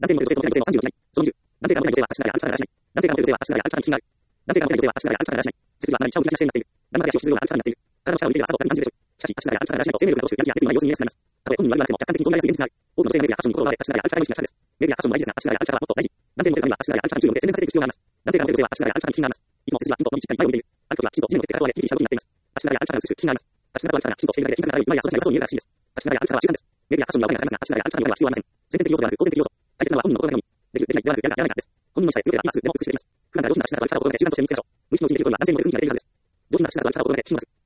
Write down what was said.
男性の女性と女性の30をしない。その20、男性が持たない女性は足ながら歩きながらしない。男性が持たない女性は足ながら歩きながらにがある。男性が持たない女性は足ながら歩きながらしない。設置は何にシャオにな姿勢になっている。だんだん足を必要な歩きながらになっている。体の力を抜いている朝と何感じるでしょう。しかし、足ながら歩きながらしないと生命力が落ちるやる気や熱意のない様子に見えやすくなります。たとえ本人は言わなくても客観的にそうなりやすい現実がある。多くの女性のメディアやファッションに心を奪われ、足ながら歩きながら意識がしたです。メディアやファッションも大事ですが、足ながら歩き方はもっと大事。男性のモテるには足ながら歩き方に注意を向け洗練されていく必要があります。男性がモテる女性は足ながら歩き方に気があります。いつも背筋は筋とのにしっかり前を向いている。歩くときは筋と地面の手からでピリピリした動きになっています。足ながら歩き方が美しく気があります。立ちながら歩き方がきちんとしているだけで筋肉が長い、今や育ちが良さそうに見えるらしいです。立ちながら歩き方は習慣です。メディアやファッションにはお金がかかりますが、足ながら歩き方には必要はありません。先天的要素ではなく後天的要素。大切なのは本人の心のように。できる、できない、やらなく、やらないからです。本人の下で強ければ今すぐでも美しくしていきます。普段から上品な足ながら歩き方を心がけ習慣として見つけましょう。無意識のうちにできることは男性にもできるようになれるからです。上品な足ながら歩き方を心がけ習慣として見つけます。